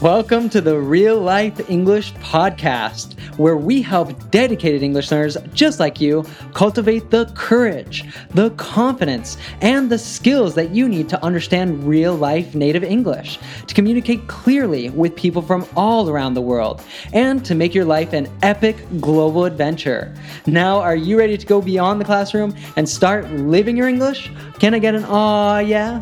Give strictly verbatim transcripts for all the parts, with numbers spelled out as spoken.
Welcome to the Real Life English Podcast, where we help dedicated English learners just like you cultivate the courage, the confidence, and the skills that you need to understand real life native English, to communicate clearly with people from all around the world, and to make your life an epic global adventure. Now, are you ready to go beyond the classroom and start living your English? Can I get an aw, yeah?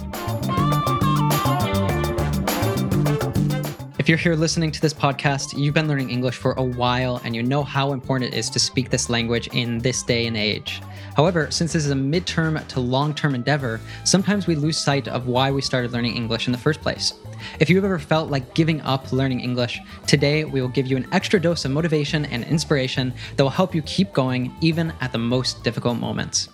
If you're here listening to this podcast, you've been learning English for a while and you know how important it is to speak this language in this day and age. However, since this is a midterm to long-term endeavor, sometimes we lose sight of why we started learning English in the first place. If you've ever felt like giving up learning English, today we will give you an extra dose of motivation and inspiration that will help you keep going even at the most difficult moments.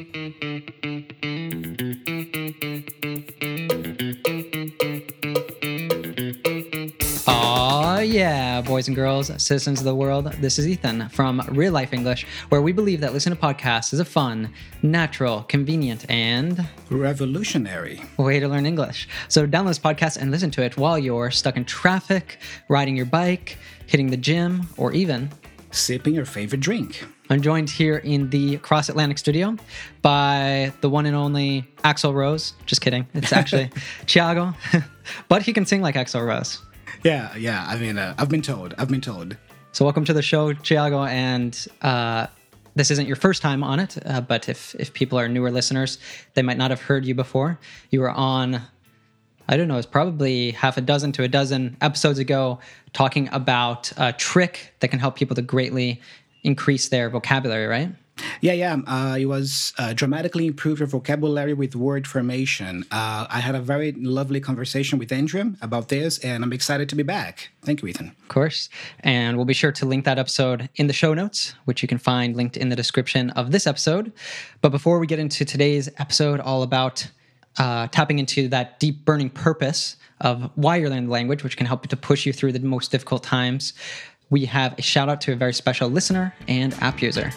Aw, yeah, boys and girls, citizens of the world, this is Ethan from Real Life English, where we believe that listening to podcasts is a fun, natural, convenient, and revolutionary way to learn English. So download this podcast and listen to it while you're stuck in traffic, riding your bike, hitting the gym, or even sipping your favorite drink. I'm joined here in the Cross Atlantic studio by the one and only Axl Rose. Just kidding. It's actually Thiago, but he can sing like Axl Rose. Yeah, yeah. I mean, uh, I've been told. I've been told. So welcome to the show, Thiago. And uh, this isn't your first time on it, uh, but if, if people are newer listeners, they might not have heard you before. You were on, I don't know, it's probably half a dozen to a dozen episodes ago talking about a trick that can help people to greatly increase their vocabulary, right? Yeah, yeah. Uh, it was uh, dramatically improve your vocabulary with word formation. Uh, I had a very lovely conversation with Andrew about this, and I'm excited to be back. Thank you, Ethan. Of course. And we'll be sure to link that episode in the show notes, which you can find linked in the description of this episode. But before we get into today's episode, all about uh, tapping into that deep burning purpose of why you're learning the language, which can help you to push you through the most difficult times, we have a shout out to a very special listener and app user.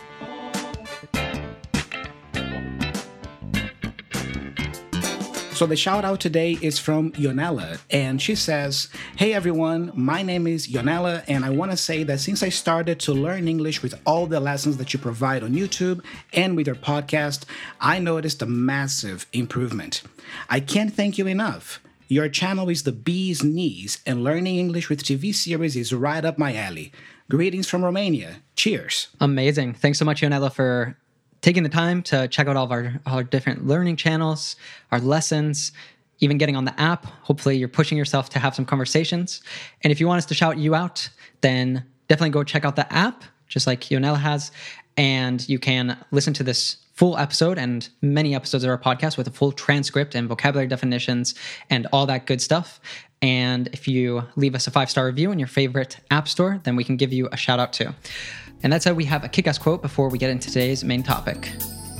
So the shout out today is from Yonella, and she says, "Hey everyone, my name is Yonella, and I want to say that since I started to learn English with all the lessons that you provide on YouTube and with your podcast, I noticed a massive improvement. I can't thank you enough. Your channel is the bee's knees, and learning English with T V series is right up my alley. Greetings from Romania. Cheers." Amazing. Thanks so much, Yonella, for taking the time to check out all of our, our different learning channels, our lessons, even getting on the app. Hopefully you're pushing yourself to have some conversations. And if you want us to shout you out, then definitely go check out the app, just like Yonella has, and you can listen to this full episode and many episodes of our podcast with a full transcript and vocabulary definitions and all that good stuff. And if you leave us a five-star review in your favorite app store, then we can give you a shout out too. And that's how we have a kick-ass quote before we get into today's main topic.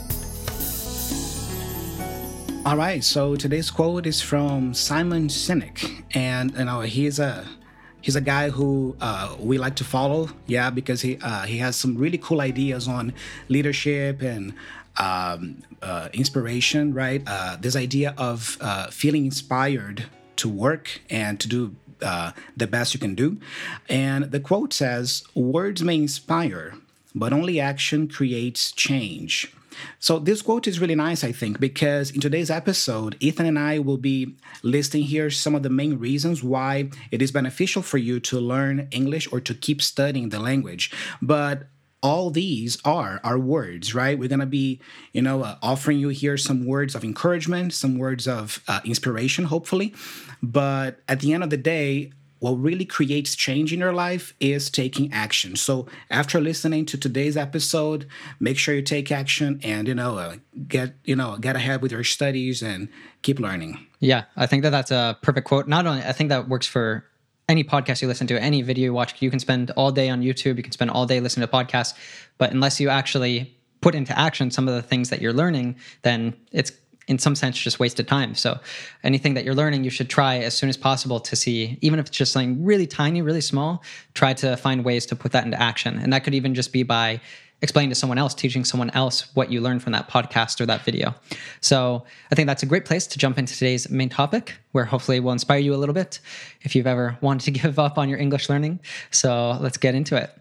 All right, so today's quote is from Simon Sinek, and you know he's a he's a guy who uh, we like to follow, yeah, because he uh, he has some really cool ideas on leadership and um, uh, inspiration, right? Uh, this idea of uh, feeling inspired to work and to do Uh, the best you can do. And the quote says, "Words may inspire, but only action creates change." So this quote is really nice, I think, because in today's episode, Ethan and I will be listing here some of the main reasons why it is beneficial for you to learn English or to keep studying the language. But all these are our words, right? We're going to be, you know, uh, offering you here some words of encouragement, some words of uh, inspiration, hopefully. But at the end of the day, what really creates change in your life is taking action. So after listening to today's episode, make sure you take action and, you know, uh, get, you know, get ahead with your studies and keep learning. Yeah, I think that that's a perfect quote. Not only, I think that works for any podcast you listen to, any video you watch. You can spend all day on YouTube, you can spend all day listening to podcasts, but unless you actually put into action some of the things that you're learning, then it's in some sense just wasted time. So anything that you're learning, you should try as soon as possible to see, even if it's just something really tiny, really small, try to find ways to put that into action. And that could even just be by explaining to someone else, teaching someone else what you learned from that podcast or that video. So I think that's a great place to jump into today's main topic, where hopefully we'll inspire you a little bit if you've ever wanted to give up on your English learning. So let's get into it.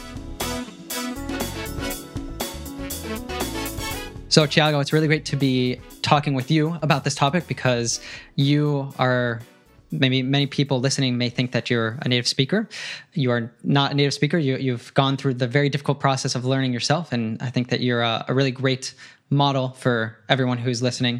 So Thiago, it's really great to be talking with you about this topic because you are, maybe many people listening may think that you're a native speaker. You are not a native speaker. You, you've gone through the very difficult process of learning yourself. And I think that you're a, a really great model for everyone who's listening.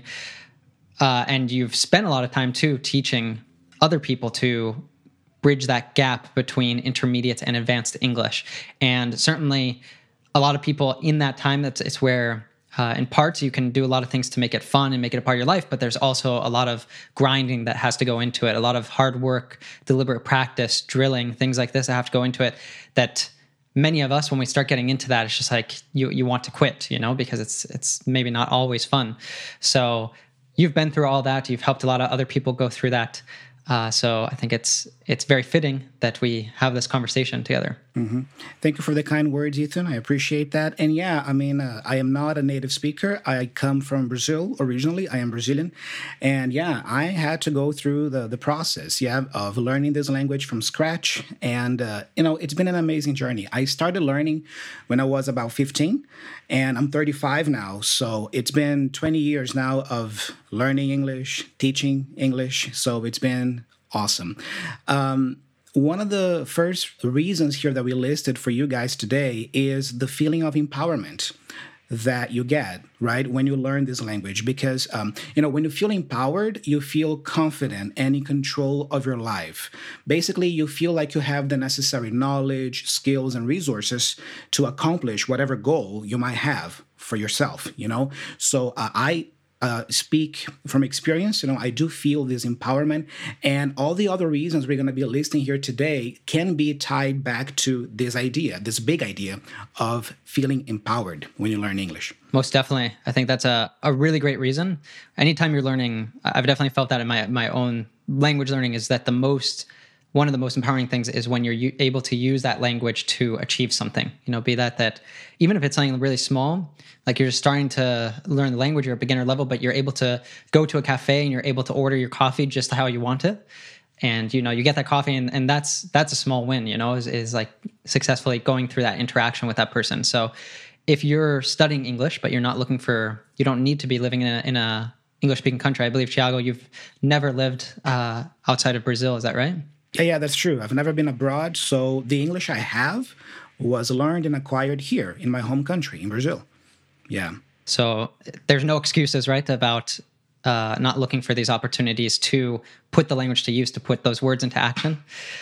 Uh, and you've spent a lot of time too teaching other people to bridge that gap between intermediate and advanced English. And certainly a lot of people in that time, that's it's where Uh, in parts, you can do a lot of things to make it fun and make it a part of your life, but there's also a lot of grinding that has to go into it, a lot of hard work, deliberate practice, drilling, things like this that have to go into it, that many of us, when we start getting into that, it's just like you you want to quit, you know, because it's it's maybe not always fun. So you've been through all that. You've helped a lot of other people go through that. Uh, so I think it's it's very fitting that we have this conversation together. Mm-hmm. Thank you for the kind words, Ethan. I appreciate that. And yeah, I mean, uh, I am not a native speaker. I come from Brazil originally. I am Brazilian. And yeah, I had to go through the, the process, yeah, of learning this language from scratch. And, uh, you know, it's been an amazing journey. I started learning when I was about fifteen, and I'm thirty-five now. So it's been twenty years now of learning English, teaching English. So it's been awesome. Um, One of the first reasons here that we listed for you guys today is the feeling of empowerment that you get, right, when you learn this language. Because, um, you know, when you feel empowered, you feel confident and in control of your life. Basically, you feel like you have the necessary knowledge, skills, and resources to accomplish whatever goal you might have for yourself, you know? So uh, I Uh, speak from experience. You know, I do feel this empowerment, and all the other reasons we're going to be listing here today can be tied back to this idea, this big idea of feeling empowered when you learn English. Most definitely. I think that's a, a really great reason. Anytime you're learning, I've definitely felt that in my, my own language learning, is that the most, one of the most empowering things is when you're u- able to use that language to achieve something, you know, be that, that even if it's something really small, like you're just starting to learn the language, you're a beginner level, but you're able to go to a cafe and you're able to order your coffee just how you want it. And, you know, you get that coffee and, and that's, that's a small win, you know, is, is like successfully going through that interaction with that person. So if you're studying English, but you're not looking for, you don't need to be living in a, in a English speaking country. I believe, Thiago, you've never lived uh, outside of Brazil. Is that right? Yeah, yeah, that's true. I've never been abroad. So the English I have was learned and acquired here in my home country, in Brazil. Yeah. So there's no excuses, right, about uh, not looking for these opportunities to put the language to use, to put those words into action.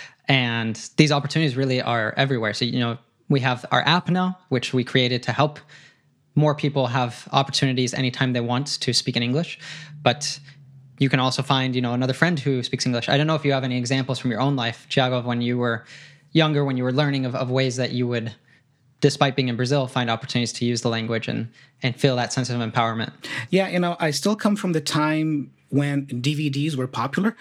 And these opportunities really are everywhere. So, you know, we have our app now, which we created to help more people have opportunities anytime they want to speak in English. But you can also find, you know, another friend who speaks English. I don't know if you have any examples from your own life, Thiago, of when you were younger, when you were learning, of, of ways that you would, despite being in Brazil, find opportunities to use the language and, and feel that sense of empowerment. Yeah, you know, I still come from the time when D V Ds were popular.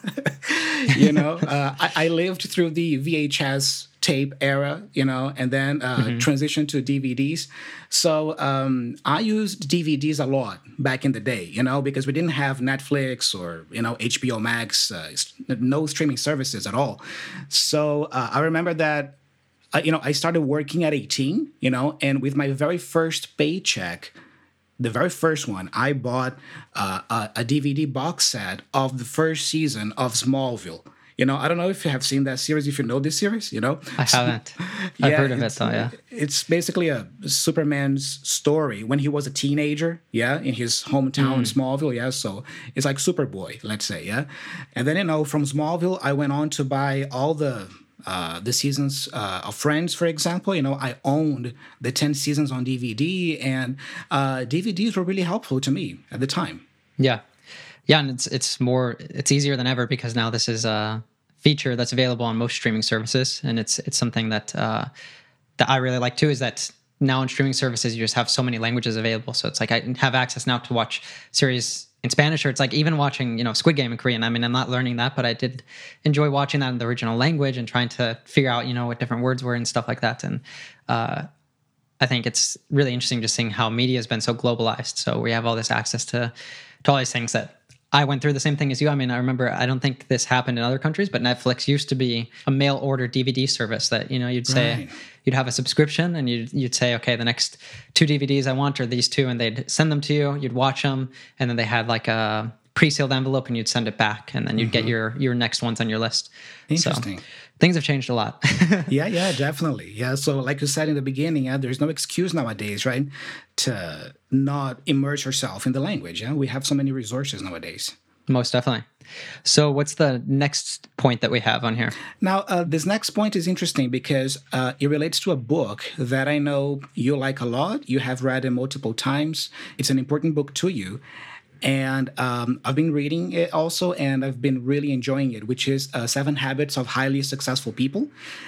you know, uh, I, I lived through the V H S tape era, you know, and then uh, mm-hmm. transitioned to D V Ds. So um, I used D V Ds a lot back in the day, you know, because we didn't have Netflix or, you know, H B O Max, uh, no streaming services at all. So uh, I remember that, uh, you know, I started working at eighteen, you know, and with my very first paycheck, the very first one, I bought uh, a, a D V D box set of the first season of Smallville. You know, I don't know if you have seen that series, if you know this series, you know? I haven't. I've yeah, heard of it, though, yeah. It's basically a Superman's story when he was a teenager, yeah, in his hometown, mm. Smallville, yeah? So it's like Superboy, let's say, yeah? And then, you know, from Smallville, I went on to buy all the uh, the seasons uh, of Friends, for example. You know, I owned the ten seasons on D V D, and uh, D V Ds were really helpful to me at the time. Yeah. Yeah, and it's it's more it's easier than ever because now this is a feature that's available on most streaming services, and it's it's something that uh, that I really like too. Is that now on streaming services you just have so many languages available, so it's like I have access now to watch series in Spanish, or it's like even watching you know Squid Game in Korean. I mean, I'm not learning that, but I did enjoy watching that in the original language and trying to figure out you know what different words were and stuff like that. And uh, I think it's really interesting just seeing how media has been so globalized. So we have all this access to, to all these things that I went through the same thing as you. I mean, I remember, I don't think this happened in other countries, but Netflix used to be a mail order D V D service that, you know, you'd say, Right. you'd have a subscription and you'd, you'd say, okay, the next two D V Ds I want are these two, and they'd send them to you, you'd watch them, and then they had like a pre-sealed envelope and you'd send it back, and then you'd get your, your next ones on your list. Interesting. So things have changed a lot. Yeah, yeah, definitely. Yeah. So like you said in the beginning, yeah, there's no excuse nowadays, right? To not immerse yourself in the language. Yeah. We have so many resources nowadays. Most definitely. So what's the next point that we have on here? Now, uh, this next point is interesting because uh, it relates to a book that I know you like a lot. You have read it multiple times. It's an important book to you. And um, I've been reading it also, and I've been really enjoying it, which is uh, Seven Habits of Highly Successful People.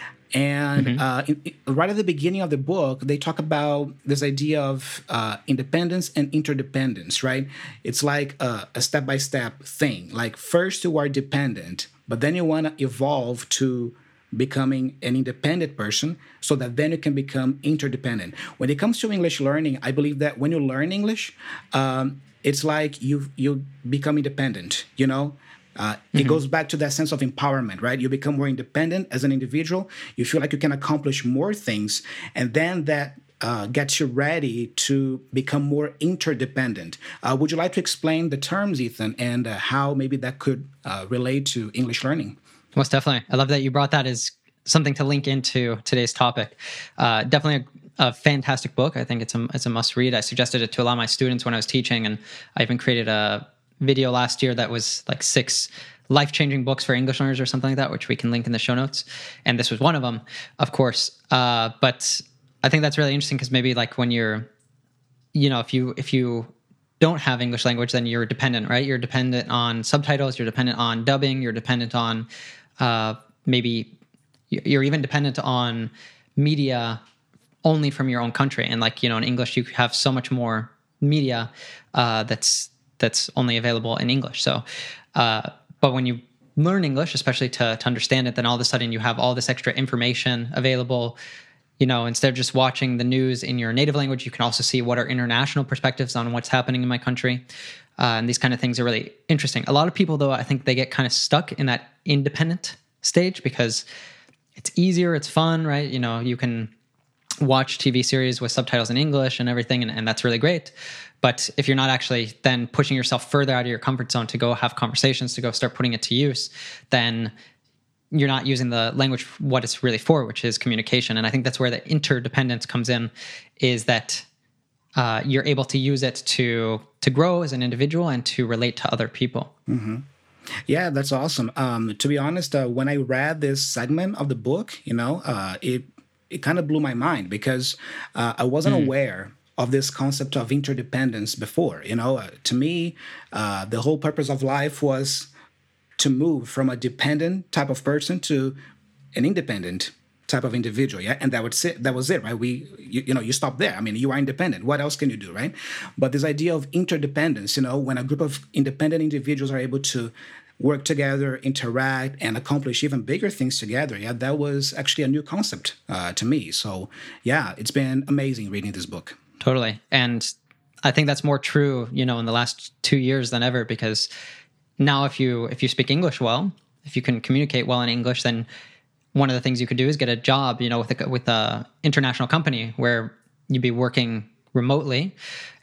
And mm-hmm. uh, in, in, right at the beginning of the book, they talk about this idea of uh, independence and interdependence, right? It's like a, a step-by-step thing. Like first you are dependent, but then you want to evolve to becoming an independent person so that then you can become interdependent. When it comes to English learning, I believe that when you learn English, um, it's like you you become independent, you know? Uh, mm-hmm. It goes back to that sense of empowerment, right? You become more independent as an individual. You feel like you can accomplish more things. And then that uh, gets you ready to become more interdependent. Uh, would you like to explain the terms, Ethan, and uh, how maybe that could uh, relate to English learning? Most definitely. I love that you brought that as something to link into today's topic. Uh, definitely a, a fantastic book. I think it's a, it's a must read. I suggested it to a lot of my students when I was teaching, and I even created a video last year that was like six life-changing books for English learners or something like that, which we can link in the show notes. And this was one of them, of course. Uh, but I think that's really interesting because maybe like when you're, you know, if you if you don't have English language, then you're dependent, right? You're dependent on subtitles, you're dependent on dubbing, you're dependent on uh, maybe you're even dependent on media only from your own country. And like, you know, in English, you have so much more media uh, that's that's only available in English. So, uh, but when you learn English, especially to, to understand it, then all of a sudden you have all this extra information available. You know, instead of just watching the news in your native language, you can also see what are international perspectives on what's happening in my country. Uh, and these kind of things are really interesting. A lot of people, though, I think they get kind of stuck in that independent stage because it's easier, it's fun, right? You know, you can watch T V series with subtitles in English and everything, and, and that's really great. But if you're not actually then pushing yourself further out of your comfort zone to go have conversations, to go start putting it to use, then you're not using the language what it's really for, which is communication. And I think that's where the interdependence comes in, is that uh, you're able to use it to to grow as an individual and to relate to other people. Mm-hmm. Yeah, that's awesome. Um, to be honest, uh, when I read this segment of the book, you know, uh, it it kind of blew my mind because uh, I wasn't mm. aware of this concept of interdependence before. You know, uh, to me, uh, the whole purpose of life was to move from a dependent type of person to an independent type of individual. Yeah. And that was it. That was it, right? We, you, you know, you stop there. I mean, you are independent. What else can you do, right? But this idea of interdependence, you know, when a group of independent individuals are able to work together, interact, and accomplish even bigger things together. Yeah, that was actually a new concept uh, to me. So yeah, it's been amazing reading this book. Totally. And I think that's more true, you know, in the last two years than ever, because now if you if you speak English well, if you can communicate well in English, then one of the things you could do is get a job, you know, with a, with a international company where you'd be working remotely,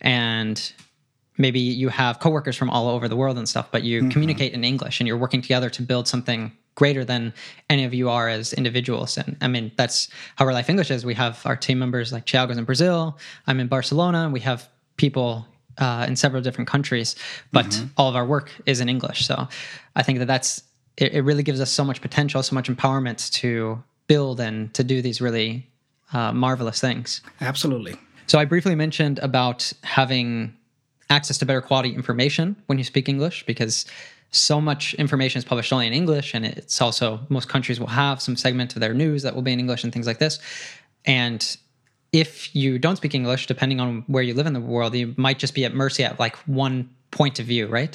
and maybe you have coworkers from all over the world and stuff, but you mm-hmm. communicate in English and you're working together to build something greater than any of you are as individuals. And I mean, that's how Real Life English is. We have our team members like Thiago's in Brazil. I'm in Barcelona. We have people uh, in several different countries, but mm-hmm. all of our work is in English. So I think that that's, it, it really gives us so much potential, so much empowerment to build and to do these really uh, marvelous things. Absolutely. So I briefly mentioned about having access to better quality information when you speak English, because so much information is published only in English, and it's also, most countries will have some segment of their news that will be in English and things like this. And if you don't speak English, depending on where you live in the world, you might just be at mercy at like one point of view, right?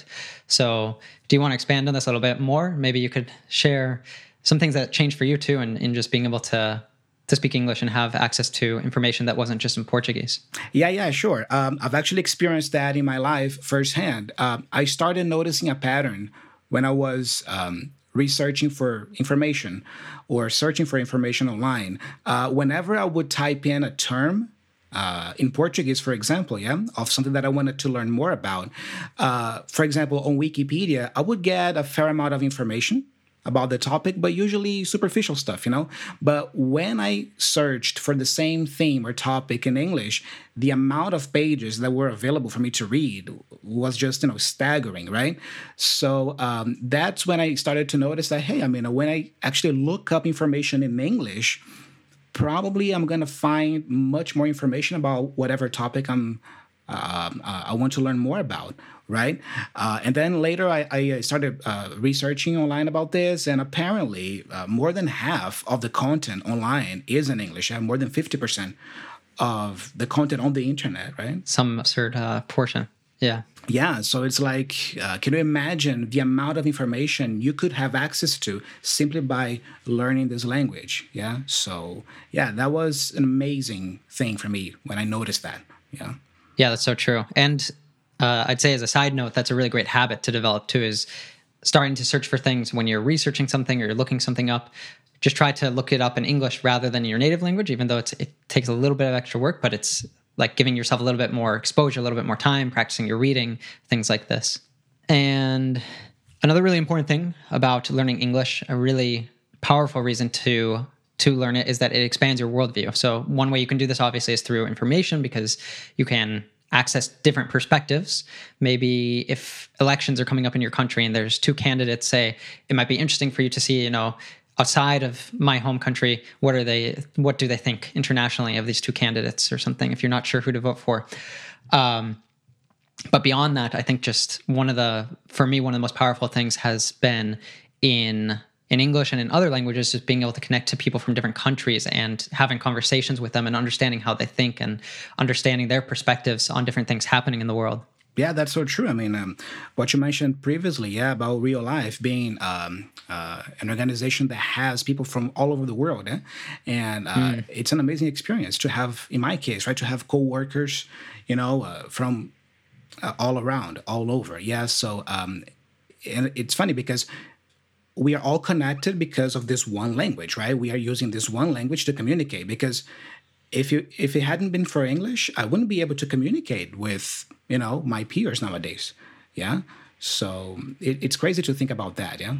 So do you want to expand on this a little bit more? Maybe you could share some things that changed for you too, and in, in just being able to to speak English and have access to information that wasn't just in Portuguese? Yeah, yeah, sure. Um, I've actually experienced that in my life firsthand. Um, I started noticing a pattern when I was um, researching for information or searching for information online. Uh, whenever I would type in a term, Uh, in Portuguese, for example, yeah, of something that I wanted to learn more about. Uh, for example, on Wikipedia, I would get a fair amount of information about the topic, but usually superficial stuff, you know. But when I searched for the same theme or topic in English, the amount of pages that were available for me to read was just, you know, staggering, right? So um, that's when I started to notice that, hey, I mean, when I actually look up information in English, probably I'm going to find much more information about whatever topic I'm um, uh, I want to learn more about, right? Uh, and then later I, I started uh, researching online about this, and apparently uh, more than half of the content online is in English. I have more than fifty percent of the content on the internet, right? Some absurd uh, portion. Yeah. Yeah, so it's like, uh, can you imagine the amount of information you could have access to simply by learning this language? Yeah, so yeah, that was an amazing thing for me when I noticed that. Yeah. Yeah, that's so true. And uh, I'd say as a side note, that's a really great habit to develop too, is starting to search for things when you're researching something or you're looking something up. Just try to look it up in English rather than in your native language, even though it's, it takes a little bit of extra work, but it's like giving yourself a little bit more exposure, a little bit more time, practicing your reading, things like this. And another really important thing about learning English, a really powerful reason to to learn it, is that it expands your worldview. So one way you can do this, obviously, is through information, because you can access different perspectives. Maybe if elections are coming up in your country and there's two candidates, say, it might be interesting for you to see, you know, outside of my home country, what are they? What do they think internationally of these two candidates or something, if you're not sure who to vote for? Um, but beyond that, I think just one of the, for me, one of the most powerful things has been in in English and in other languages, just being able to connect to people from different countries and having conversations with them and understanding how they think and understanding their perspectives on different things happening in the world. Yeah, that's so true. I mean, um, what you mentioned previously, yeah, about Real Life being um, uh, an organization that has people from all over the world, eh? and uh, mm. it's an amazing experience to have, in my case, right, to have coworkers, you know, uh, from uh, all around, all over. Yeah, so um, and it's funny because we are all connected because of this one language, right? We are using this one language to communicate, because if you if it hadn't been for English, I wouldn't be able to communicate with, you know, my peers nowadays. Yeah. So it, it's crazy to think about that. Yeah.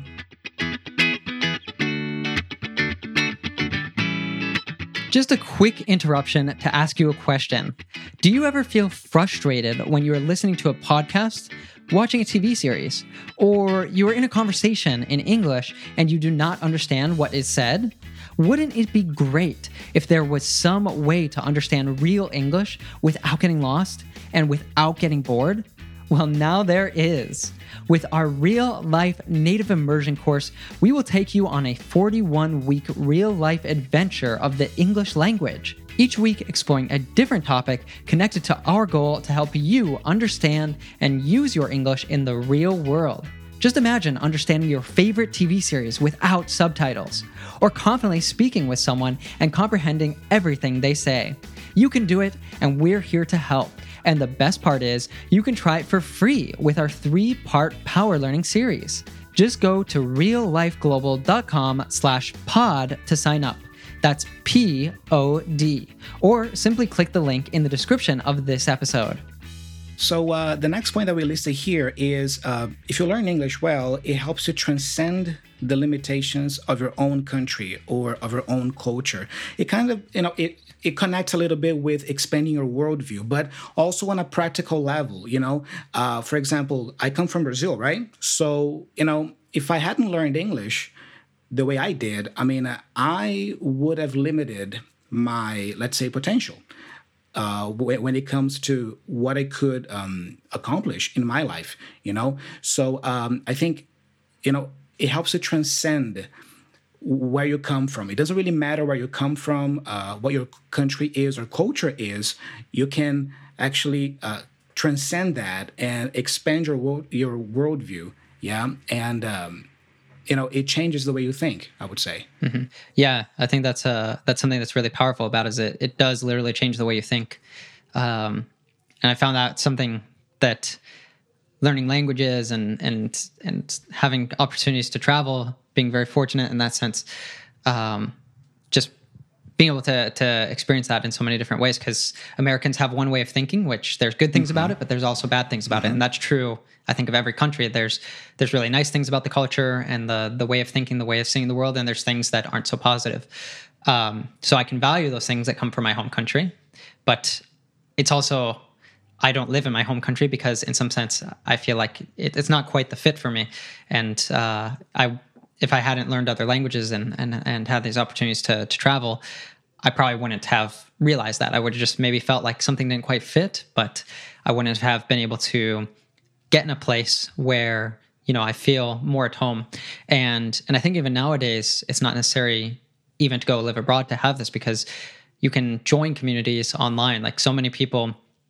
Just a quick interruption to ask you a question. Do you ever feel frustrated when you are listening to a podcast, watching a T V series, or you are in a conversation in English and you do not understand what is said? Wouldn't it be great if there was some way to understand real English without getting lost and without getting bored? Well, now there is. With our Real Life Native Immersion course, we will take you on a forty-one week real-life adventure of the English language, each week exploring a different topic connected to our goal to help you understand and use your English in the real world. Just imagine understanding your favorite T V series without subtitles, or confidently speaking with someone and comprehending everything they say. You can do it, and we're here to help. And the best part is, you can try it for free with our three-part Power Learning series. Just go to reallifeglobal.com slash pod to sign up. That's P O D. Or simply click the link in the description of this episode. So uh, the next point that we listed here is, uh, if you learn English well, it helps you transcend the limitations of your own country or of your own culture. It kind of, you know, it, it connects a little bit with expanding your worldview, but also on a practical level, you know. Uh, for example, I come from Brazil, right? So, you know, if I hadn't learned English the way I did, I mean, I would have limited my, let's say, potential. Uh, when it comes to what I could um, accomplish in my life, you know? So um, I think, you know, it helps to transcend where you come from. It doesn't really matter where you come from, uh, what your country is or culture is. You can actually uh, transcend that and expand your world, your worldview, yeah? And um, you know, it changes the way you think, I would say. Mm-hmm. Yeah, I think that's uh that's something that's really powerful about it, is it it does literally change the way you think. Um, and I found that something that learning languages and and and having opportunities to travel, being very fortunate in that sense, um, just being able to to experience that in so many different ways, because Americans have one way of thinking, which there's good things mm-hmm. about it, but there's also bad things about mm-hmm. it, and that's true, I think, of every country. There's there's really nice things about the culture and the the way of thinking, the way of seeing the world, and there's things that aren't so positive. Um, so I can value those things that come from my home country, but it's also, I don't live in my home country because in some sense I feel like it, it's not quite the fit for me, and uh, I. If I hadn't learned other languages and, and, and had these opportunities to, to travel, I probably wouldn't have realized that. I would have just maybe felt like something didn't quite fit, but I wouldn't have been able to get in a place where, you know, I feel more at home. And and I think even nowadays, it's not necessary even to go live abroad to have this, because you can join communities online. Like so many people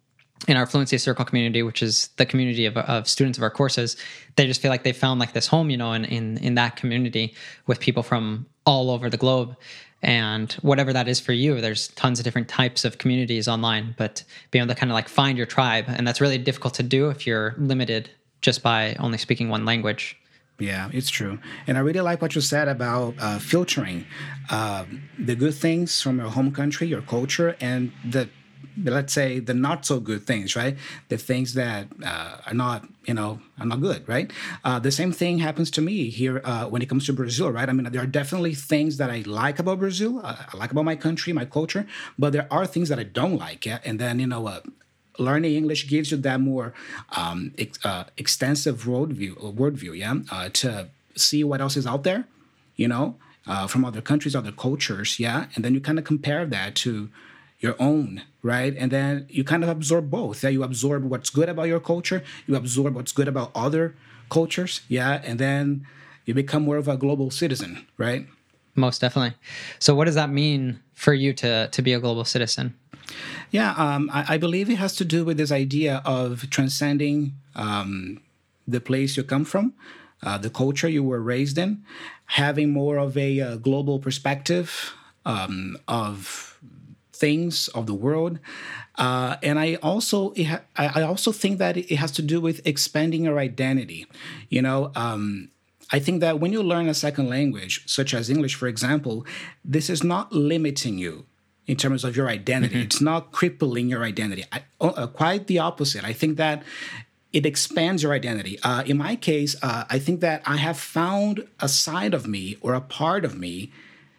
in our Fluency Circle community, which is the community of, of students of our courses, they just feel like they found like this home, you know, in, in, in that community with people from all over the globe. And whatever that is for you, there's tons of different types of communities online, but being able to kind of like find your tribe. And that's really difficult to do if you're limited just by only speaking one language. Yeah, it's true. And I really like what you said about uh, filtering uh, the good things from your home country, your culture, and the let's say the not so good things, right? The things that uh, are not, you know, are not good, right? Uh, the same thing happens to me here uh, when it comes to Brazil, right? I mean, there are definitely things that I like about Brazil, uh, I like about my country, my culture, but there are things that I don't like. Yeah? And then, you know, uh, learning English gives you that more um, ex- uh, extensive worldview, worldview, yeah, uh, to see what else is out there, you know, uh, from other countries, other cultures, yeah, and then you kind of compare that to your own, right? And then you kind of absorb both. Yeah, you absorb what's good about your culture, you absorb what's good about other cultures, yeah, and then you become more of a global citizen, right? Most definitely. So, what does that mean for you to to be a global citizen? Yeah, um, I, I believe it has to do with this idea of transcending um, the place you come from, uh, the culture you were raised in, having more of a uh, global perspective um, of things of the world, uh, and I also it ha- I also think that it has to do with expanding your identity. You know, um, I think that when you learn a second language, such as English, for example, this is not limiting you in terms of your identity. Mm-hmm. It's not crippling your identity. I, uh, quite the opposite. I think that it expands your identity. Uh, in my case, uh, I think that I have found a side of me or a part of me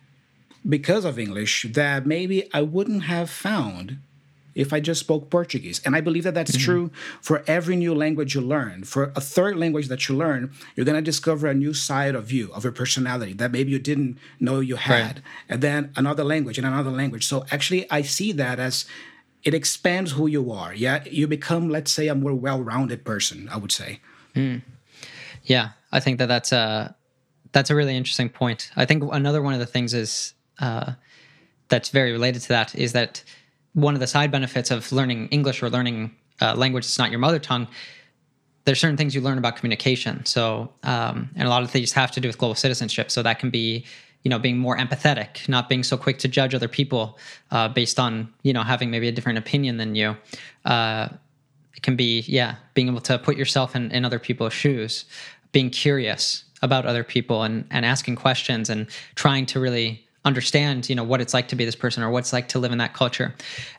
because of English that maybe I wouldn't have found if I just spoke Portuguese. And I believe that that's mm-hmm. true for every new language you learn. For a third language that you learn, you're going to discover a new side of you, of your personality that maybe you didn't know you had. Right. And then another language and another language. So actually, I see that as it expands who you are. Yeah, you become, let's say, a more well-rounded person, I would say. Mm. Yeah, I think that that's a, that's a really interesting point. I think another one of the things is, Uh, that's very related to that is that one of the side benefits of learning English or learning uh, language that's not your mother tongue, there's certain things you learn about communication. So, um, and a lot of things have to do with global citizenship. So that can be, you know, being more empathetic, not being so quick to judge other people uh, based on, you know, having maybe a different opinion than you. Uh, it can be, yeah, being able to put yourself in, in other people's shoes, being curious about other people and, and asking questions and trying to really understand, you know, what it's like to be this person or what it's like to live in that culture.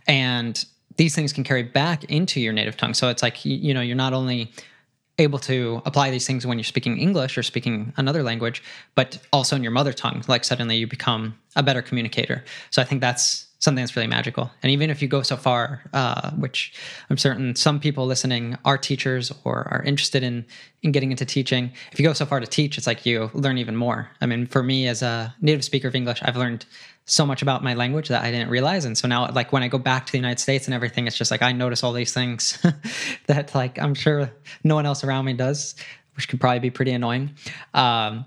And these things can carry back into your native tongue. So it's like, you know, you're not only able to apply these things when you're speaking English or speaking another language, but also in your mother tongue. Like suddenly you become a better communicator. So I think that's something that's really magical. And even if you go so far, uh, which I'm certain some people listening are teachers or are interested in in getting into teaching, if you go so far to teach, it's like you learn even more. I mean, for me as a native speaker of English, I've learned so much about my language that I didn't realize. And so now, like when I go back to the United States and everything, it's just like I notice all these things that like I'm sure no one else around me does, which could probably be pretty annoying. Um,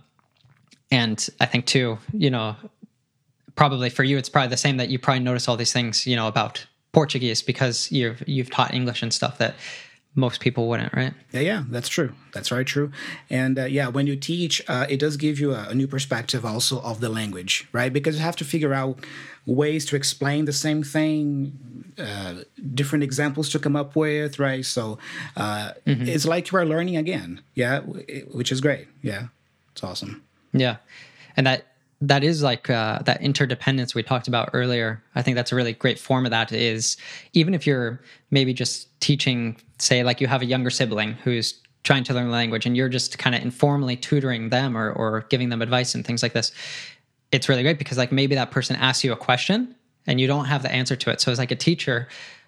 and I think too, you know, probably for you, it's probably the same that you probably notice all these things, you know, about Portuguese because you've you've taught English and stuff that most people wouldn't, right? Yeah, yeah, that's true. That's very true. And uh, yeah, when you teach, uh, it does give you a, a new perspective also of the language, right? Because you have to figure out ways to explain the same thing, uh, different examples to come up with, right? So uh, mm-hmm. it's like you are learning again, yeah, which is great. Yeah, it's awesome. Yeah, and that that is like uh, that interdependence we talked about earlier. I think that's a really great form of that is even if you're maybe just teaching, say like you have a younger sibling who's trying to learn the language and you're just kind of informally tutoring them or, or giving them advice and things like this, it's really great because like maybe that person asks you a question and you don't have the answer to it. So as like a teacher,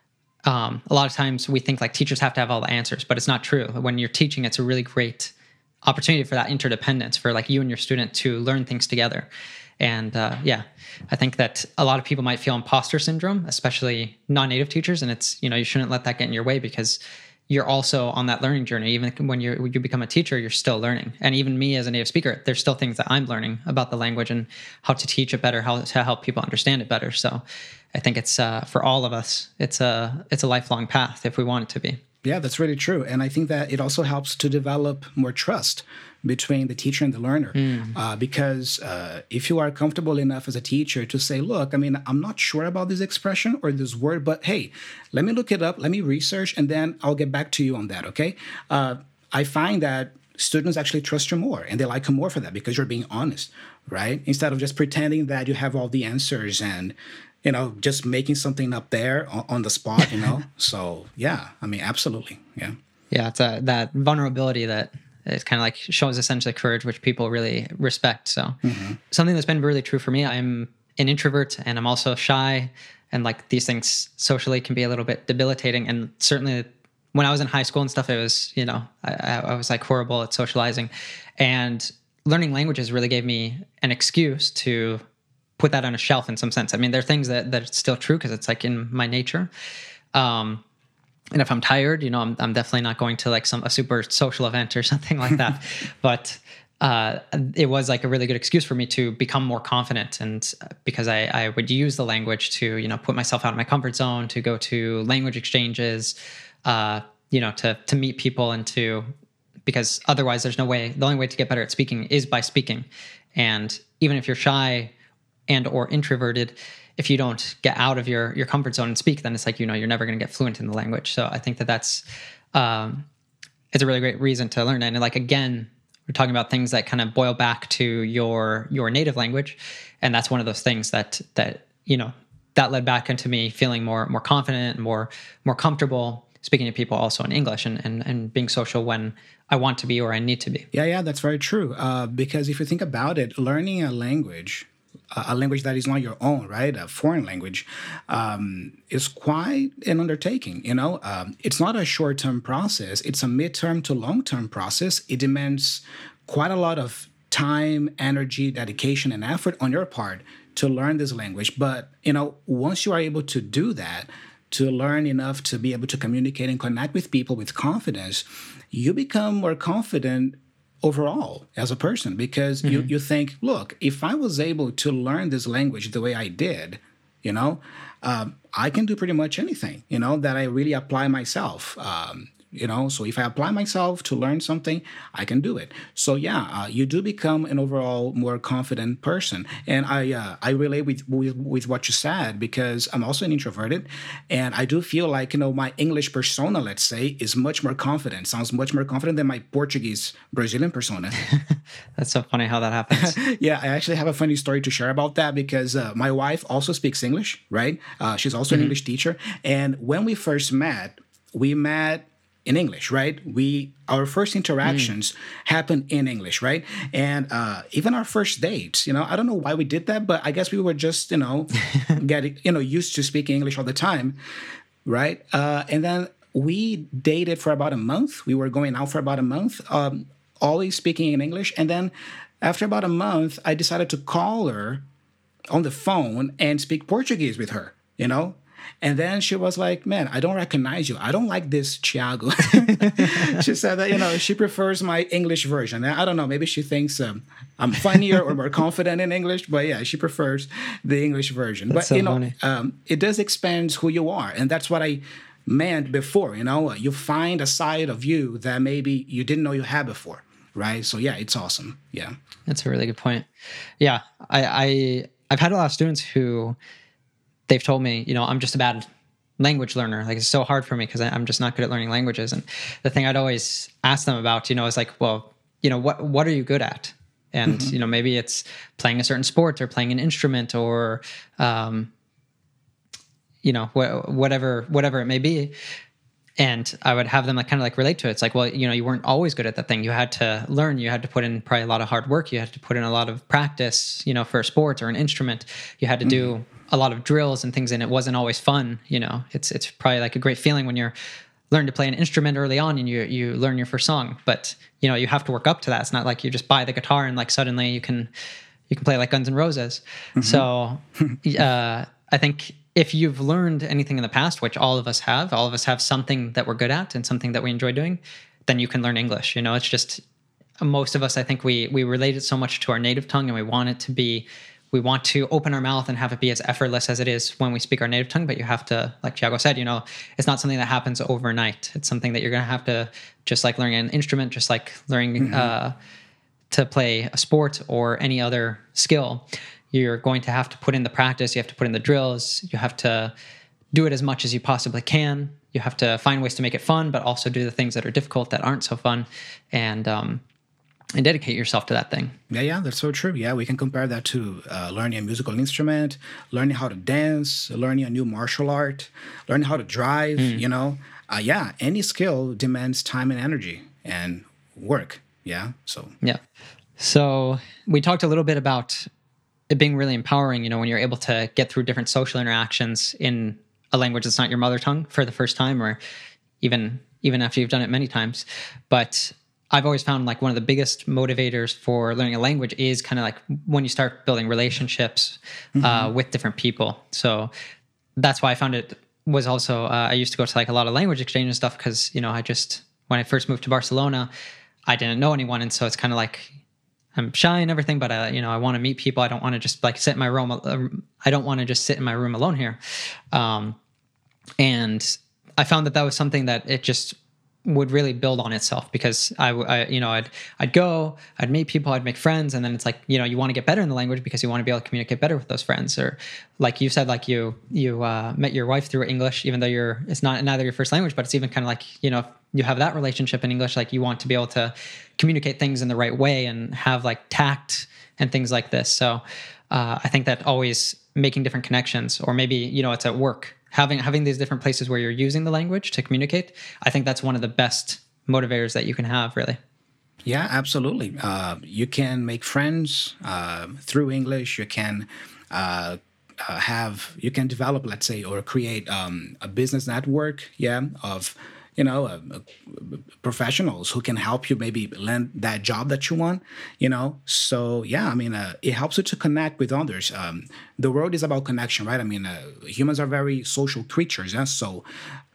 um, a lot of times we think like teachers have to have all the answers, but it's not true. When you're teaching, it's a really great opportunity for that interdependence, for like you and your student to learn things together. And uh, yeah, I think that a lot of people might feel imposter syndrome, especially non-native teachers. And it's, you know, you shouldn't let that get in your way because you're also on that learning journey. Even when you you become a teacher, you're still learning. And even me as a native speaker, there's still things that I'm learning about the language and how to teach it better, how to help people understand it better. So I think it's uh, for all of us, it's a, it's a lifelong path if we want it to be. Yeah, that's really true. And I think that it also helps to develop more trust between the teacher and the learner. Mm. Uh, because uh, if you are comfortable enough as a teacher to say, look, I mean, I'm not sure about this expression or this word, but hey, let me look it up, let me research, and then I'll get back to you on that, okay? Uh, I find that students actually trust you more and they like you more for that because you're being honest, right? Instead of just pretending that you have all the answers and you know, just making something up there on, on the spot, you know? So, yeah, I mean, absolutely. Yeah. Yeah, it's a, that vulnerability that is kind of like shows essentially courage, which people really respect. So, mm-hmm. something that's been really true for me, I'm an introvert and I'm also shy. And like these things socially can be a little bit debilitating. And certainly when I was in high school and stuff, it was, you know, I, I was like horrible at socializing. And learning languages really gave me an excuse to put that on a shelf in some sense. I mean, there are things that, that are still true because it's like in my nature. Um, and if I'm tired, you know, I'm, I'm definitely not going to like some, a super social event or something like that. But uh, it was like a really good excuse for me to become more confident. And because I, I would use the language to, you know, put myself out of my comfort zone, to go to language exchanges, uh, you know, to, to meet people and to, because otherwise there's no way, the only way to get better at speaking is by speaking. And even if you're shy and or introverted, if you don't get out of your your comfort zone and speak, then it's like, you know, you're never going to get fluent in the language. So I think that that's um, it's a really great reason to learn. And like, again, we're talking about things that kind of boil back to your your native language. And that's one of those things that, that you know, that led back into me feeling more more confident, more more comfortable speaking to people also in English and, and, and being social when I want to be or I need to be. Yeah, yeah, that's very true. Uh, because if you think about it, learning a language, a language that is not your own, right? A foreign language, um, is quite an undertaking, you know? Um, it's not a short-term process. It's a mid-term to long-term process. It demands quite a lot of time, energy, dedication, and effort on your part to learn this language. But, you know, once you are able to do that, to learn enough to be able to communicate and connect with people with confidence, you become more confident overall as a person, because mm-hmm. you, you think, look, if I was able to learn this language the way I did, you know, um, I can do pretty much anything, you know, that I really apply myself. Um, you know, so if I apply myself to learn something, I can do it. So yeah, uh, you do become an overall more confident person. And I uh, I relate with, with with what you said, because I'm also an introverted, and I do feel like, you know, my English persona, let's say, is much more confident, sounds much more confident than my Portuguese Brazilian persona. That's so funny how that happens. Yeah, I actually have a funny story to share about that, because uh, my wife also speaks English, right? Uh, she's also mm-hmm. an English teacher. And when we first met, we met in English, right? We our first interactions mm. happened in English, right? And uh, even our first dates, you know, I don't know why we did that, but I guess we were just, you know, getting, you know, used to speaking English all the time, right? Uh, and then we dated for about a month. We were going out for about a month, um, always speaking in English. And then after about a month, I decided to call her on the phone and speak Portuguese with her, you know? And then she was like, man, I don't recognize you. I don't like this Thiago. She said that, you know, she prefers my English version. I don't know. Maybe she thinks um, I'm funnier or more confident in English. But yeah, she prefers the English version. That's but, so you know, funny. Um, it does expand who you are. And that's what I meant before. You know, you find a side of you that maybe you didn't know you had before, right? So yeah, it's awesome. Yeah, that's a really good point. Yeah, I, I I've had a lot of students who they've told me, you know, I'm just a bad language learner. Like, it's so hard for me because I'm just not good at learning languages. And the thing I'd always ask them about, you know, is like, well, you know, what what are you good at? And mm-hmm. you know, maybe it's playing a certain sport or playing an instrument or um, you know, wh- whatever, whatever it may be. And I would have them like kind of like relate to it. It's like, well, you know, you weren't always good at that thing. You had to learn, you had to put in probably a lot of hard work. You had to put in a lot of practice, you know, for a sport or an instrument. You had to do mm. a lot of drills and things, and it wasn't always fun. You know, it's, it's probably like a great feeling when you're learn to play an instrument early on and you, you learn your first song, but you know, you have to work up to that. It's not like you just buy the guitar and like suddenly you can, you can play like Guns N' Roses. Mm-hmm. So, uh, I think if you've learned anything in the past, which all of us have, all of us have something that we're good at and something that we enjoy doing, then you can learn English. You know, it's just, most of us, I think we we relate it so much to our native tongue, and we want it to be, we want to open our mouth and have it be as effortless as it is when we speak our native tongue. But you have to, like Thiago said, you know, it's not something that happens overnight. It's something that you're going to have to, just like learning an instrument, just like learning mm-hmm. uh, to play a sport or any other skill. You're going to have to put in the practice. You have to put in the drills. You have to do it as much as you possibly can. You have to find ways to make it fun, but also do the things that are difficult, that aren't so fun, and um, and dedicate yourself to that thing. Yeah, yeah, that's so true. Yeah, we can compare that to uh, learning a musical instrument, learning how to dance, learning a new martial art, learning how to drive, mm. you know. Uh, yeah, any skill demands time and energy and work. Yeah, so. Yeah. So we talked a little bit about it being really empowering, you know, when you're able to get through different social interactions in a language that's not your mother tongue for the first time, or even even after you've done it many times. But I've always found like one of the biggest motivators for learning a language is kind of like when you start building relationships mm-hmm. uh, with different people. So that's why I found it was also, uh, I used to go to like a lot of language exchange and stuff because, you know, I just, when I first moved to Barcelona, I didn't know anyone. And so it's kind of like, I'm shy and everything, but uh, you know, I want to meet people. I don't want to just like sit in my room. Uh, I don't want to just sit in my room alone here. Um, and I found that that was something that it just would really build on itself because I, I, you know, I'd, I'd go, I'd meet people, I'd make friends. And then it's like, you know, you want to get better in the language because you want to be able to communicate better with those friends. Or like you said, like you, you uh, met your wife through English, even though you're, it's not neither your first language, but it's even kind of like, you know, if you have that relationship in English, like you want to be able to communicate things in the right way and have like tact and things like this. So uh, I think that always making different connections, or maybe, you know, it's at work, having having these different places where you're using the language to communicate, I think that's one of the best motivators that you can have, really. Yeah, absolutely. Uh, you can make friends uh, through English. You can uh, uh, have, you can develop, let's say, or create um, a business network, yeah, of, you know, uh, uh, professionals who can help you maybe land that job that you want, you know. So, yeah, I mean, uh, it helps you to connect with others. Um, the world is about connection, right? I mean, uh, humans are very social creatures. Yeah? So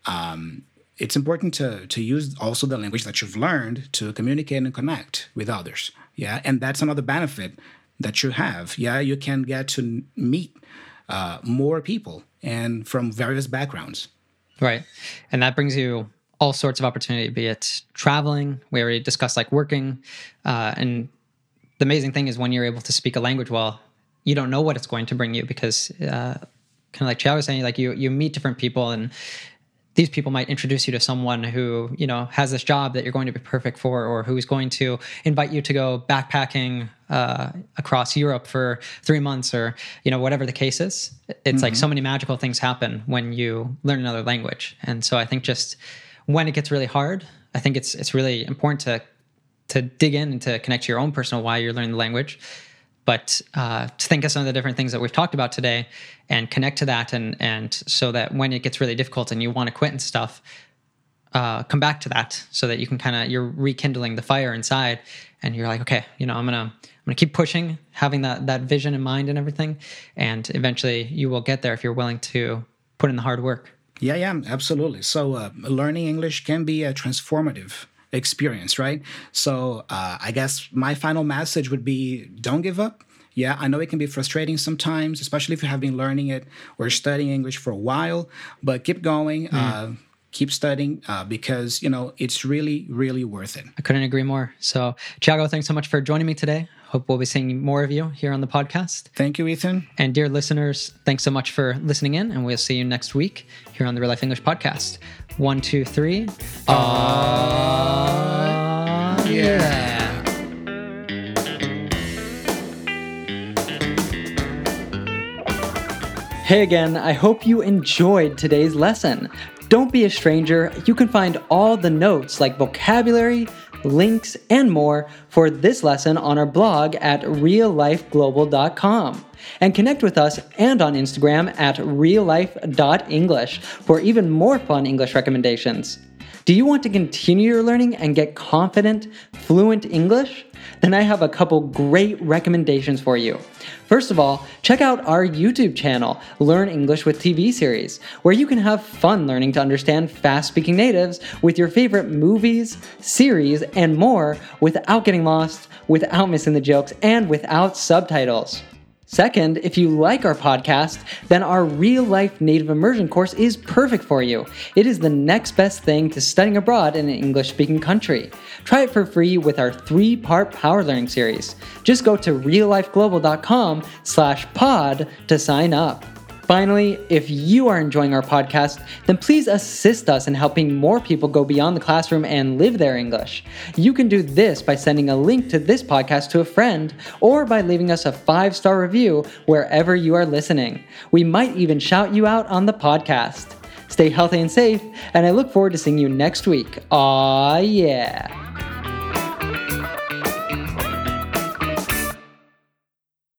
um, it's important to to use also the language that you've learned to communicate and connect with others. Yeah, and that's another benefit that you have. Yeah, you can get to meet uh, more people and from various backgrounds. Right. And that brings you all sorts of opportunity, be it traveling. We already discussed like working. Uh, and the amazing thing is when you're able to speak a language well, you don't know what it's going to bring you because uh, kind of like Thiago was saying, like you you meet different people and these people might introduce you to someone who, you know, has this job that you're going to be perfect for, or who's going to invite you to go backpacking uh, across Europe for three months or, you know, whatever the case is. It's mm-hmm. like so many magical things happen when you learn another language. And so I think just when it gets really hard, I think it's it's really important to to dig in and to connect to your own personal why you're learning the language. But uh, to think of some of the different things that we've talked about today and connect to that, and and so that when it gets really difficult and you want to quit and stuff, uh, come back to that so that you can kind of, you're rekindling the fire inside and you're like, okay, you know, I'm gonna I'm gonna keep pushing, having that that vision in mind and everything, and eventually you will get there if you're willing to put in the hard work. Yeah, yeah, absolutely. So uh, learning English can be a transformative experience, right? So uh, I guess my final message would be don't give up. Yeah, I know it can be frustrating sometimes, especially if you have been learning it or studying English for a while, but keep going. Mm. Uh, keep studying uh, because, you know, it's really, really worth it. I couldn't agree more. So, Thiago, thanks so much for joining me today. Hope we'll be seeing more of you here on the podcast. Thank you, Ethan. And dear listeners, thanks so much for listening in, and we'll see you next week here on the Real Life English Podcast. One, two, three. Uh, uh yeah. Hey again, I hope you enjoyed today's lesson. Don't be a stranger. You can find all the notes like vocabulary, links, and more for this lesson on our blog at real life global dot com. And connect with us and on Instagram at real life dot english for even more fun English recommendations. Do you want to continue your learning and get confident, fluent English? Then I have a couple great recommendations for you. First of all, check out our YouTube channel, Learn English with T V Series, where you can have fun learning to understand fast-speaking natives with your favorite movies, series, and more without getting lost, without missing the jokes, and without subtitles. Second, if you like our podcast, then our real-life native immersion course is perfect for you. It is the next best thing to studying abroad in an English-speaking country. Try it for free with our three-part power learning series. Just go to real life global dot com slash pod to sign up. Finally, if you are enjoying our podcast, then please assist us in helping more people go beyond the classroom and live their English. You can do this by sending a link to this podcast to a friend or by leaving us a five-star review wherever you are listening. We might even shout you out on the podcast. Stay healthy and safe, and I look forward to seeing you next week. Aw, yeah.